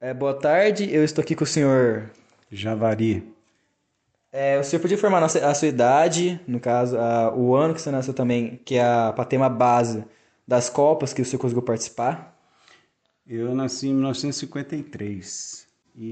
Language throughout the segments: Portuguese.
Boa tarde, eu estou aqui com o senhor. Javari. O senhor podia informar a sua idade, no caso, o ano que você nasceu também, que é para ter uma base das Copas que o senhor conseguiu participar? Eu nasci em 1953.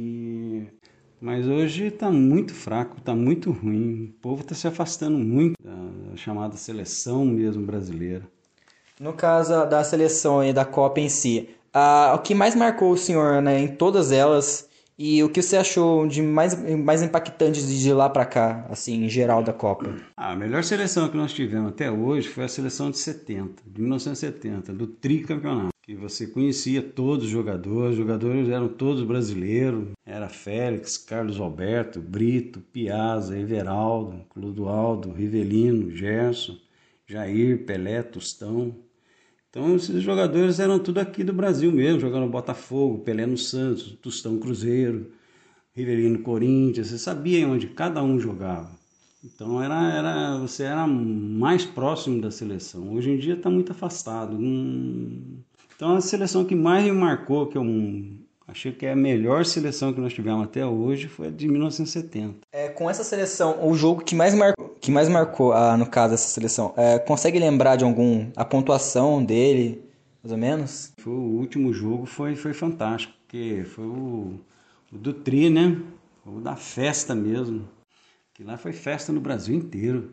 Mas hoje está muito fraco, está muito ruim. O povo está se afastando muito da chamada seleção mesmo brasileira. No caso da seleção e da Copa em si, o que mais marcou o senhor, né, em todas elas e o que você achou de mais impactante de lá para cá, assim, em geral da Copa? A melhor seleção que nós tivemos até hoje foi a seleção de 1970, do tricampeonato. Que você conhecia todos os jogadores eram todos brasileiros. Era Félix, Carlos Alberto, Brito, Piazza, Everaldo, Clodoaldo, Rivelino, Gerson, Jair, Pelé, Tostão. Então esses jogadores eram tudo aqui do Brasil mesmo, jogando no Botafogo, Pelé no Santos, Tostão Cruzeiro, Rivelino Corinthians. Você sabia onde cada um jogava. Então você era mais próximo da seleção. Hoje em dia está muito afastado. Então a seleção que mais me marcou, que eu achei que é a melhor seleção que nós tivemos até hoje, foi a de 1970. Com essa seleção, o jogo que mais marcou, no caso dessa seleção, consegue lembrar de a pontuação dele, mais ou menos? O último jogo foi fantástico, porque foi o do Tri, né? O da festa mesmo. Que lá foi festa no Brasil inteiro.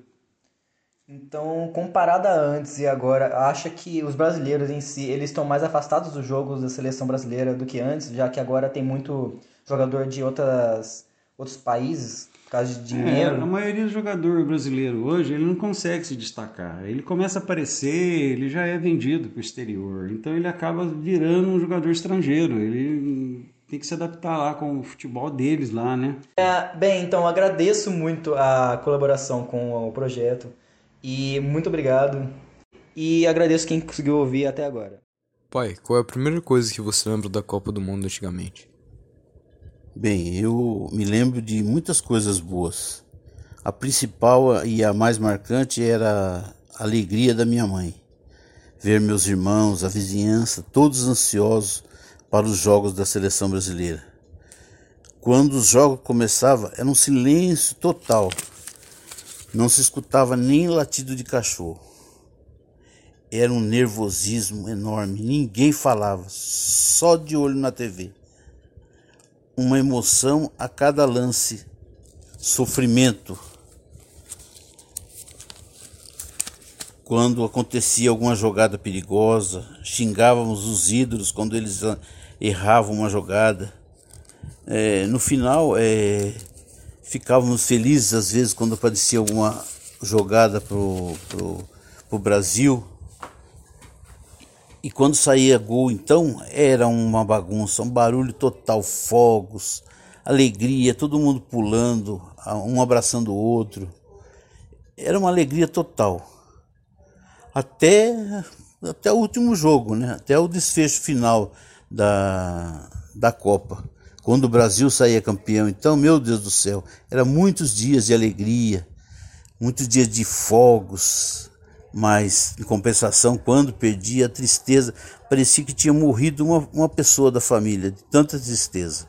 Então, comparada a antes e agora, acha que os brasileiros em si, eles estão mais afastados dos jogos da seleção brasileira do que antes, já que agora tem muito jogador de outros países, por causa de A dinheiro? maioria do jogador brasileiro hoje, ele não consegue se destacar. Ele começa a aparecer, ele já é vendido para o exterior. Então ele acaba virando um jogador estrangeiro. Ele tem que se adaptar lá com o futebol deles lá, né? Bem, então agradeço muito a colaboração com o projeto e muito obrigado. E agradeço quem conseguiu ouvir até agora. Pai, qual é a primeira coisa que você lembra da Copa do Mundo antigamente? Bem, eu me lembro de muitas coisas boas. A principal e a mais marcante era a alegria da minha mãe. Ver meus irmãos, a vizinhança, todos ansiosos para os jogos da seleção brasileira. Quando os jogos começavam, era um silêncio total. Não se escutava nem latido de cachorro. Era um nervosismo enorme. Ninguém falava, só de olho na TV. Uma emoção a cada lance, sofrimento. Quando acontecia alguma jogada perigosa, xingávamos os ídolos quando eles erravam uma jogada. No final, ficávamos felizes às vezes quando aparecia alguma jogada pro Brasil. E quando saía gol, então, era uma bagunça, um barulho total, fogos, alegria, todo mundo pulando, um abraçando o outro. Era uma alegria total. Até o último jogo, né? Até o desfecho final da Copa. Quando o Brasil saía campeão, então, meu Deus do céu, eram muitos dias de alegria, muitos dias de fogos. Mas, em compensação, quando perdia, a tristeza, parecia que tinha morrido uma pessoa da família, de tanta tristeza.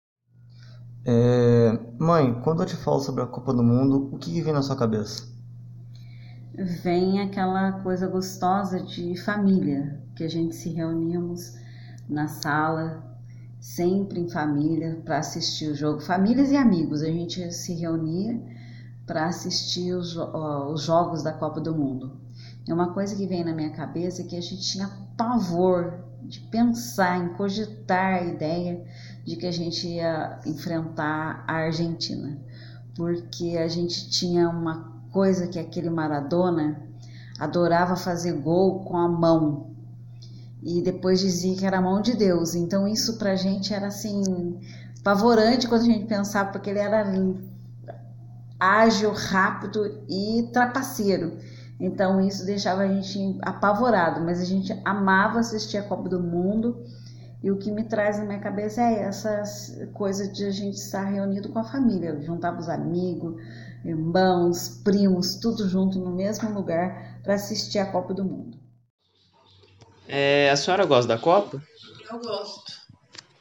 Mãe, quando eu te falo sobre a Copa do Mundo, o que vem na sua cabeça? Vem aquela coisa gostosa de família, que a gente se reuníamos na sala, sempre em família, para assistir o jogo. Famílias e amigos, a gente se reunia para assistir os jogos da Copa do Mundo. É uma coisa que vem na minha cabeça que a gente tinha pavor de pensar, em cogitar a ideia de que a gente ia enfrentar a Argentina, porque a gente tinha uma coisa que aquele Maradona adorava fazer gol com a mão e depois dizia que era a mão de Deus. Então isso pra gente era assim apavorante quando a gente pensava, porque ele era ágil, rápido e trapaceiro. Então isso deixava a gente apavorado, mas a gente amava assistir a Copa do Mundo. E o que me traz na minha cabeça é essa coisa de a gente estar reunido com a família, juntava os amigos, irmãos, primos, tudo junto no mesmo lugar para assistir a Copa do Mundo. A senhora gosta da Copa? Eu gosto.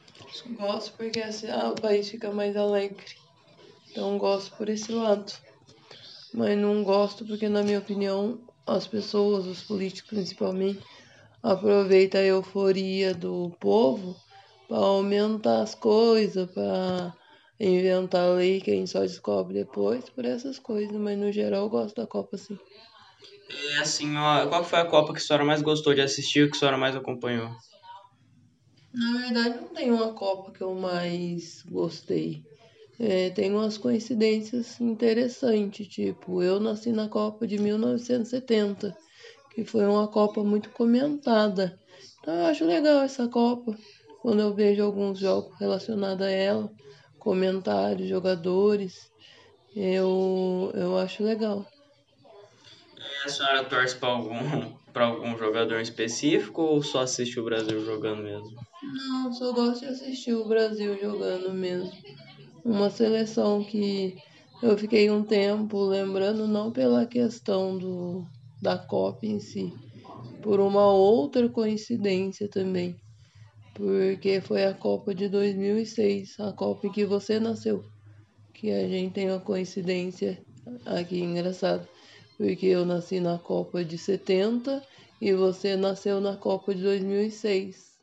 Gosto porque assim, o país fica mais alegre. Então gosto por esse lado. Mas não gosto porque, na minha opinião, as pessoas, os políticos principalmente, aproveitam a euforia do povo para aumentar as coisas, para inventar lei que a gente só descobre depois por essas coisas. Mas no geral eu gosto da Copa, sim. E assim, ó, qual foi a Copa que a senhora mais gostou de assistir, que a senhora mais acompanhou? Na verdade, não tem uma Copa que eu mais gostei. Tem umas coincidências interessantes, tipo, eu nasci na Copa de 1970, que foi uma Copa muito comentada. Então eu acho legal essa Copa, quando eu vejo alguns jogos relacionados a ela, comentários, jogadores, eu acho legal. E a senhora torce para algum jogador em específico ou só assiste o Brasil jogando mesmo? Não, só gosto de assistir o Brasil jogando mesmo. Uma seleção que eu fiquei um tempo lembrando, não pela questão da Copa em si, por uma outra coincidência também, porque foi a Copa de 2006, a Copa em que você nasceu, que a gente tem uma coincidência aqui engraçada, porque eu nasci na Copa de 70 e você nasceu na Copa de 2006.